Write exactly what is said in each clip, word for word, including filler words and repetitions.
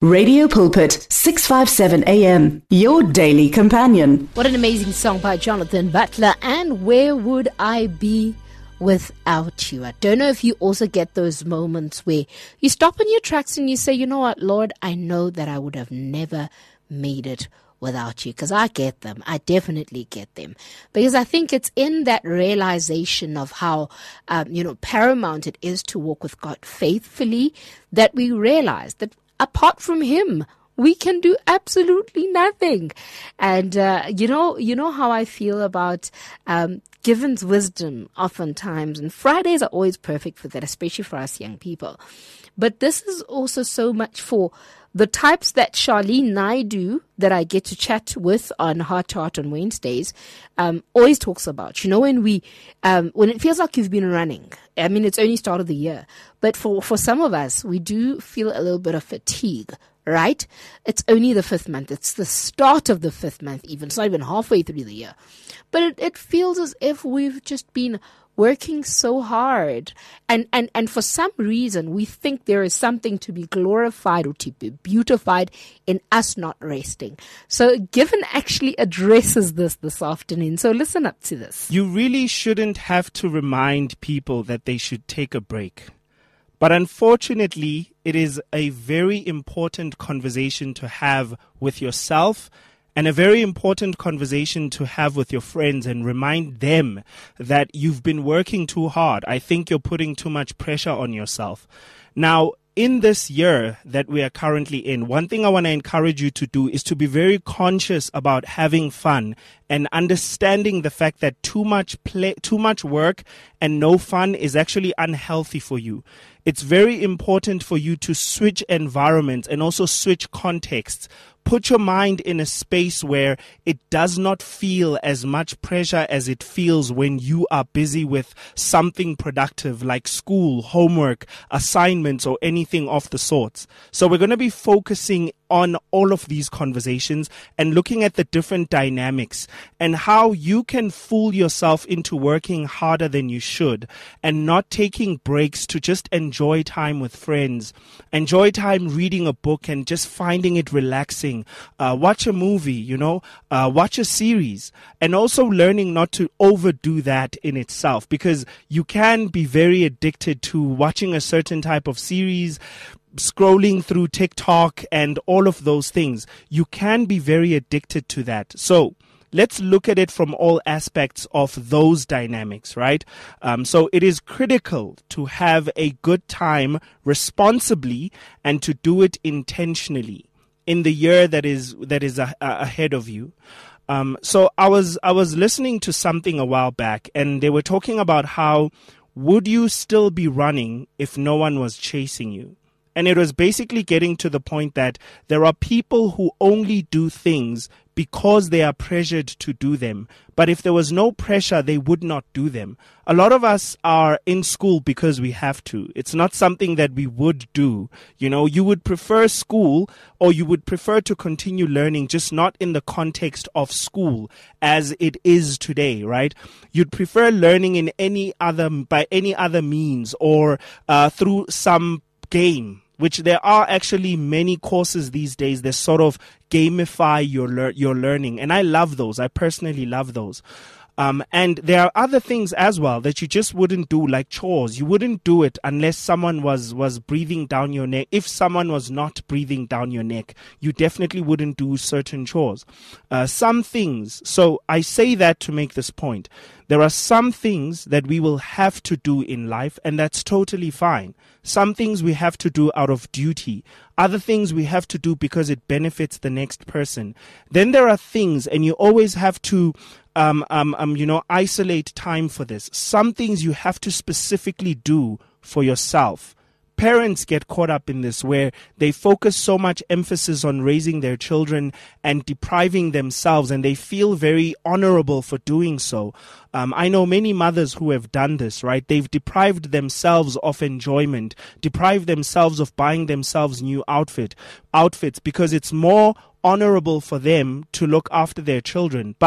Radio Pulpit, six fifty-seven A M, your daily companion. What an amazing song by Jonathan Butler, and Where Would I Be Without You? I don't know if you also get those moments where you stop in your tracks and you say, you know what, Lord, I know that I would have never made it without you, because I get them. I definitely get them, because I think it's in that realization of how, um, you know, paramount it is to walk with God faithfully that we realize that apart from Him, we can do absolutely nothing. And, uh, you know, you know how I feel about, um, Given's wisdom oftentimes, and Fridays are always perfect for that, especially for us young people. But this is also so much for the types that Charlene Naidu, that I get to chat with on Heart to Heart on Wednesdays, um, always talks about. You know, when we, um, when it feels like you've been running, I mean, it's only start of the year, but for, for some of us, we do feel a little bit of fatigue, right? It's only the fifth month. It's the start of the fifth month even. It's not even halfway through the year. But it, it feels as if we've just been working so hard, and, and, and for some reason we think there is something to be glorified or to be beautified in us not resting. So Given actually addresses this this afternoon, so listen up to this. You really shouldn't have to remind people that they should take a break. But unfortunately, it is a very important conversation to have with yourself, and a very important conversation to have with your friends, and remind them that you've been working too hard. I think you're putting too much pressure on yourself. Now, in this year that we are currently in, one thing I want to encourage you to do is to be very conscious about having fun and understanding the fact that too much play, too much work and no fun is actually unhealthy for you. It's very important for you to switch environments and also switch contexts. Put your mind in a space where it does not feel as much pressure as it feels when you are busy with something productive like school, homework, assignments, or anything of the sorts. So we're going to be focusing on all of these conversations and looking at the different dynamics and how you can fool yourself into working harder than you should and not taking breaks to just enjoy time with friends, enjoy time reading a book and just finding it relaxing, uh, watch a movie, you know, uh, watch a series, and also learning not to overdo that in itself, because you can be very addicted to watching a certain type of series, scrolling through TikTok and all of those things. You can be very addicted to that. So let's look at it from all aspects of those dynamics, right? Um, so it is critical to have a good time responsibly and to do it intentionally in the year that is that is a, a, ahead of you. Um, so I was I was listening to something a while back, and they were talking about how would you still be running if no one was chasing you? And it was basically getting to the point that there are people who only do things because they are pressured to do them. But if there was no pressure, they would not do them. A lot of us are in school because we have to. It's not something that we would do. You know, you would prefer school, or you would prefer to continue learning, just not in the context of school as it is today, right? You'd prefer learning in any other, by any other means, or uh, through some game, which there are actually many courses these days that sort of gamify your lear- your learning. And I love those. I personally love those. Um, and there are other things as well that you just wouldn't do, like chores. You wouldn't do it unless someone was, was breathing down your neck. If someone was not breathing down your neck, you definitely wouldn't do certain chores. Uh, some things, so I say that to make this point. There are some things that we will have to do in life, and that's totally fine. Some things we have to do out of duty. Other things we have to do because it benefits the next person. Then there are things, and you always have to Um, um, um, you know, isolate time for this. Some things you have to specifically do for yourself. Parents get caught up in this, where they focus so much emphasis on raising their children and depriving themselves, and they feel very honorable for doing so. Um, I know many mothers who have done this, right? They've deprived themselves of enjoyment, deprived themselves of buying themselves new outfit, outfits because it's more honorable for them to look after their children. But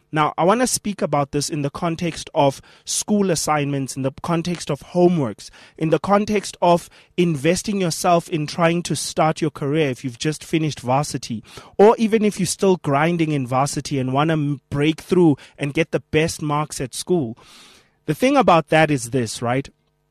Now, I want to speak about this in the context of school assignments, in the context of homeworks, in the context of investing yourself in trying to start your career if you've just finished varsity, or even if you're still grinding in varsity and want to break through and get the best marks at school. The thing about that is this, right?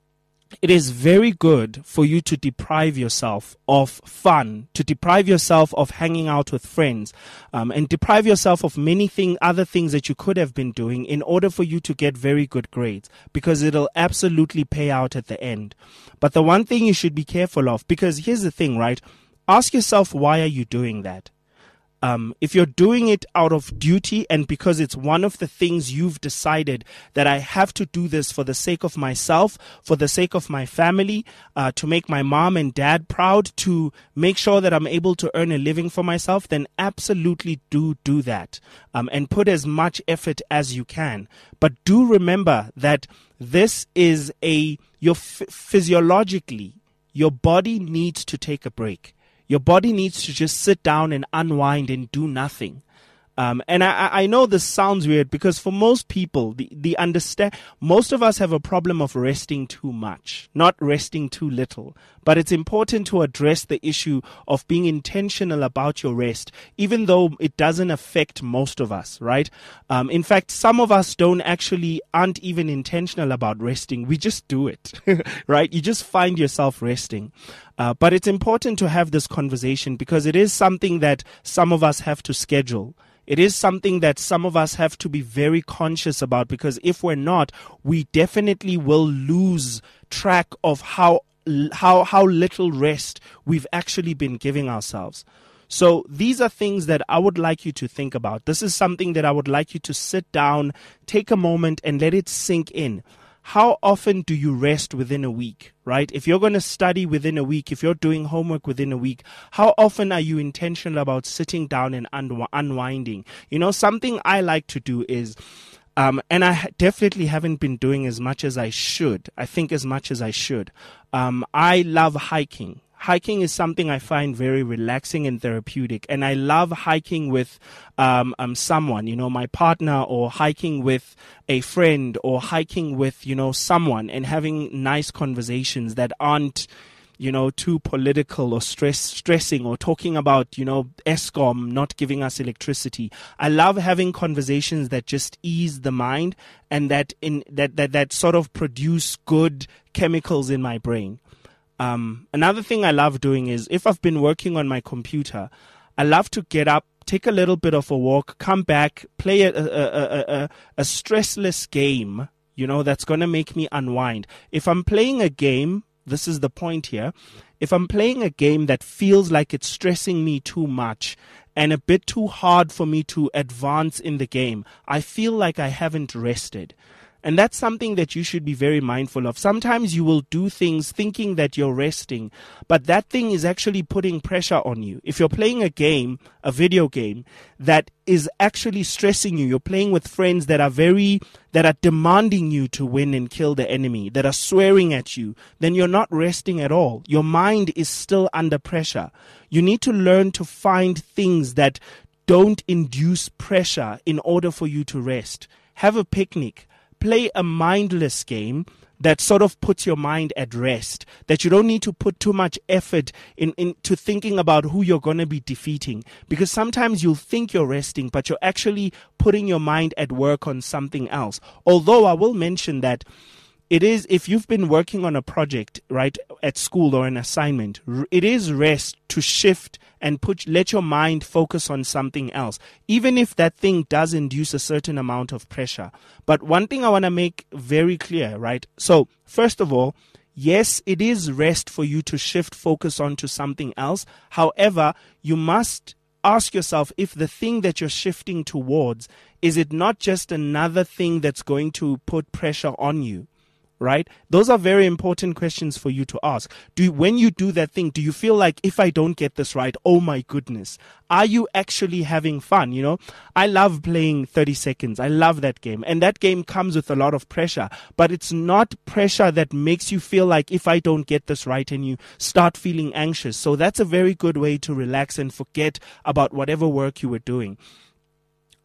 It is very good for you to deprive yourself of fun, to deprive yourself of hanging out with friends, um, and deprive yourself of many thing, other things that you could have been doing in order for you to get very good grades, because it'll absolutely pay out at the end. But the one thing you should be careful of, because here's the thing, right? Ask yourself, why are you doing that? Um, if you're doing it out of duty and because it's one of the things you've decided that I have to do this for the sake of myself, for the sake of my family, uh, to make my mom and dad proud, to make sure that I'm able to earn a living for myself, then absolutely do do that, um, and put as much effort as you can. But do remember that this is a, your physiologically, your body needs to take a break. Your body needs to just sit down and unwind and do nothing. Um, and I, I know this sounds weird because for most people, the, the understand, most of us have a problem of resting too much, not resting too little. But it's important to address the issue of being intentional about your rest, even though it doesn't affect most of us, right? Um, in fact, some of us don't actually, aren't even intentional about resting. We just do it, right? You just find yourself resting. Uh, but it's important to have this conversation because it is something that some of us have to schedule. It is something that some of us have to be very conscious about, because if we're not, we definitely will lose track of how how how little rest we've actually been giving ourselves. So these are things that I would like you to think about. This is something that I would like you to sit down, take a moment, and let it sink in. How often do you rest within a week, right? If you're going to study within a week, if you're doing homework within a week, how often are you intentional about sitting down and un- unwinding? You know, something I like to do is, um, and I definitely haven't been doing as much as I should. I think as much as I should. Um, I love hiking. Hiking is something I find very relaxing and therapeutic, and I love hiking with um, um someone, you know, my partner, or hiking with a friend, or hiking with, you know, someone, and having nice conversations that aren't, you know, too political or stress stressing or talking about, you know, Eskom not giving us electricity. I love having conversations that just ease the mind and that in that that that sort of produce good chemicals in my brain. Um, another thing I love doing is, if I've been working on my computer, I love to get up, take a little bit of a walk, come back, play a, a, a, a, a stressless game, you know, that's going to make me unwind. If I'm playing a game, this is the point here, if I'm playing a game that feels like it's stressing me too much and a bit too hard for me to advance in the game, I feel like I haven't rested. And that's something that you should be very mindful of. Sometimes you will do things thinking that you're resting, but that thing is actually putting pressure on you. If you're playing a game, a video game, that is actually stressing you, you're playing with friends that are very, that are demanding you to win and kill the enemy, that are swearing at you, then you're not resting at all. Your mind is still under pressure. You need to learn to find things that don't induce pressure in order for you to rest. Have a picnic. Play a mindless game that sort of puts your mind at rest, that you don't need to put too much effort in, into thinking about who you're going to be defeating. Because sometimes you'll think you're resting, but you're actually putting your mind at work on something else. Although I will mention that it is, if you've been working on a project, right, at school or an assignment, it is rest to shift and put, let your mind focus on something else, even if that thing does induce a certain amount of pressure. But one thing I want to make very clear, right? So, first of all, yes, it is rest for you to shift focus onto something else. However, you must ask yourself if the thing that you're shifting towards, is it not just another thing that's going to put pressure on you? Right? Those are very important questions for you to ask. Do you, when you do that thing, do you feel like, if I don't get this right, oh my goodness, are you actually having fun? You know, I love playing thirty seconds. I love that game. And that game comes with a lot of pressure, but it's not pressure that makes you feel like, if I don't get this right, and you start feeling anxious. So that's a very good way to relax and forget about whatever work you were doing.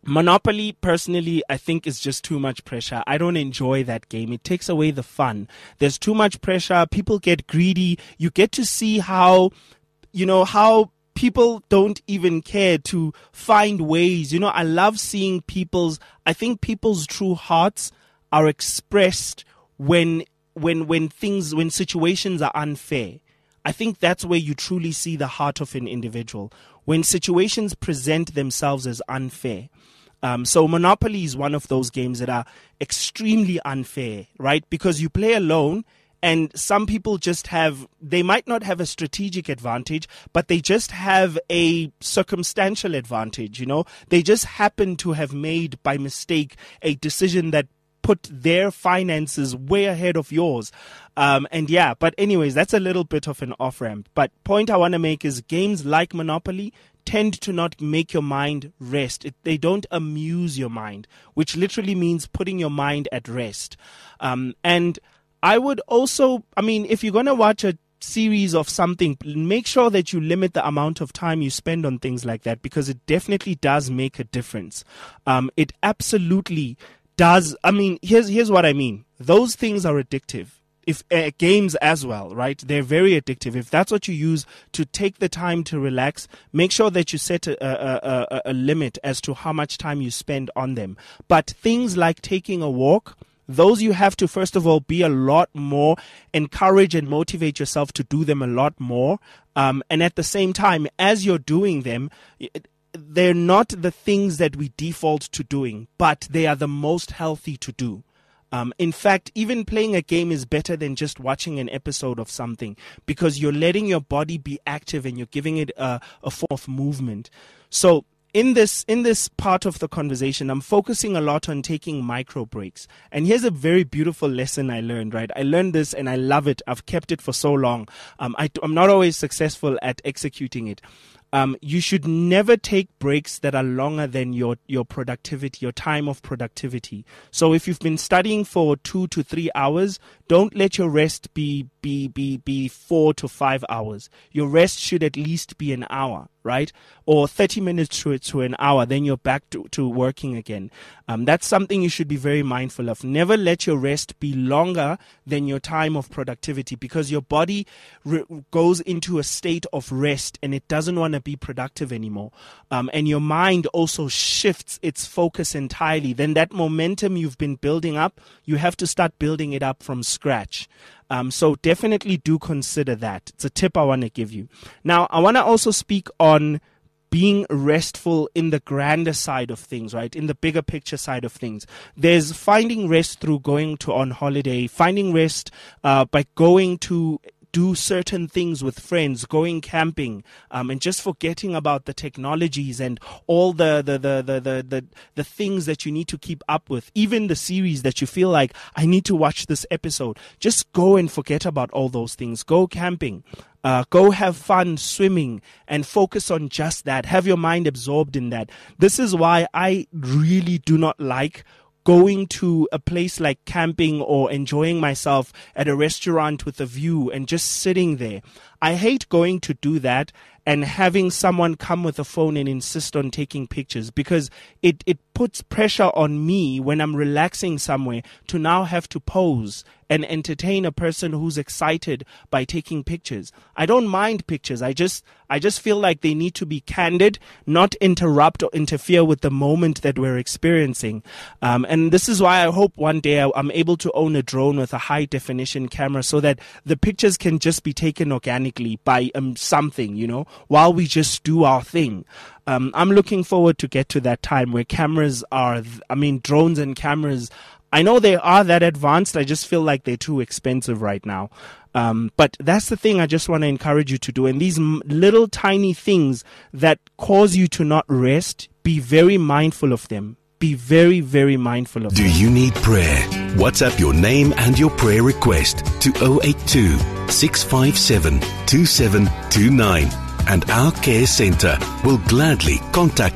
Monopoly, personally, I think is just too much pressure. I don't enjoy that game. It takes away the fun. There's too much pressure. People get greedy. You get to see how, you know, how people don't even care to find ways. You know, I love seeing people's, I think people's true hearts are expressed when, when, when things, when situations are unfair. I think that's where you truly see the heart of an individual, when situations present themselves as unfair. Um, so Monopoly is one of those games that are extremely unfair, right? Because you play alone, and some people just have, they might not have a strategic advantage, but they just have a circumstantial advantage, you know? They just happen to have made by mistake a decision that put their finances way ahead of yours. Um, and yeah, but anyways, that's a little bit of an off-ramp. But point I want to make is games like Monopoly tend to not make your mind rest. It, they don't amuse your mind, which literally means putting your mind at rest. Um, and I would also, I mean, if you're going to watch a series of something, make sure that you limit the amount of time you spend on things like that, because it definitely does make a difference. Um, it absolutely does. I mean, here's here's what I mean. Those things are addictive. If uh, games as well, right? They're very addictive. If that's what you use to take the time to relax, make sure that you set a, a, a, a limit as to how much time you spend on them. But things like taking a walk, those you have to, first of all, be a lot more, encourage and motivate yourself to do them a lot more. Um, and at the same time, as you're doing them, it, they're not the things that we default to doing, but they are the most healthy to do. Um, in fact, even playing a game is better than just watching an episode of something, because you're letting your body be active and you're giving it a, a form of movement. So in this in this part of the conversation, I'm focusing a lot on taking micro breaks. And here's a very beautiful lesson I learned, right? I learned this and I love it. I've kept it for so long. Um, I, I'm not always successful at executing it. Um, you should never take breaks that are longer than your, your productivity, your time of productivity. So if you've been studying for two to three hours, don't let your rest be, be, be, be four to five hours. Your rest should at least be an hour, right? Or thirty minutes to, to an hour, then you're back to, to working again. Um, that's something you should be very mindful of. Never let your rest be longer than your time of productivity, because your body re- goes into a state of rest and it doesn't want to be productive anymore. Um, and your mind also shifts its focus entirely. Then that momentum you've been building up, you have to start building it up from scratch. Um, so definitely do consider that. It's a tip I want to give you. Now, I want to also speak on being restful in the grander side of things, right? In the bigger picture side of things. There's finding rest through going to on holiday, finding rest uh, by going to do certain things with friends, going camping, um, and just forgetting about the technologies and all the the, the, the, the, the the things that you need to keep up with. Even the series that you feel like, I need to watch this episode. Just go and forget about all those things. Go camping. Uh, go have fun swimming and focus on just that. Have your mind absorbed in that. This is why I really do not like going to a place like camping or enjoying myself at a restaurant with a view and just sitting there. I hate going to do that and having someone come with a phone and insist on taking pictures, because it, it puts pressure on me when I'm relaxing somewhere to now have to pose and entertain a person who's excited by taking pictures. I don't mind pictures. I just I just feel like they need to be candid, not interrupt or interfere with the moment that we're experiencing. Um, and this is why I hope one day I'm able to own a drone with a high definition camera so that the pictures can just be taken organically by um, something, you know, while we just do our thing. Um, I'm looking forward to get to that time where cameras are, I mean, drones and cameras, I know they are that advanced. I just feel like they're too expensive right now. Um, but that's the thing I just want to encourage you to do. And these m- little tiny things that cause you to not rest, be very mindful of them. Be very, very mindful of Do them. you need prayer? WhatsApp your name and your prayer request to zero eight two, six five seven, two seven two nine. And our care center will gladly contact you.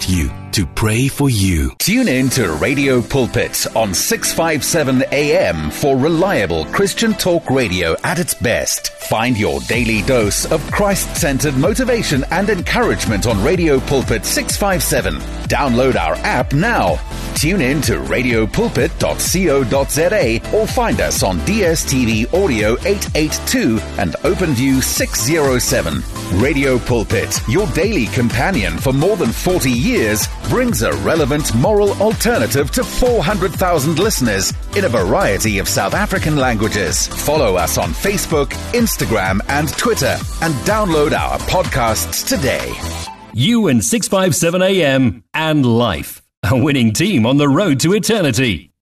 to pray for you. Tune in to Radio Pulpit on six fifty-seven A M for reliable Christian talk radio at its best. Find your daily dose of Christ-centered motivation and encouragement on Radio Pulpit six fifty-seven. Download our app now. Tune in to radio pulpit dot co dot za or find us on D S T V Audio eight eighty-two and OpenView six oh seven. Radio Pulpit, your daily companion for more than forty years, brings a relevant moral alternative to four hundred thousand listeners in a variety of South African languages. Follow us on Facebook, Instagram and Twitter and download our podcasts today. You and six fifty-seven A M and life. A winning team on the road to eternity.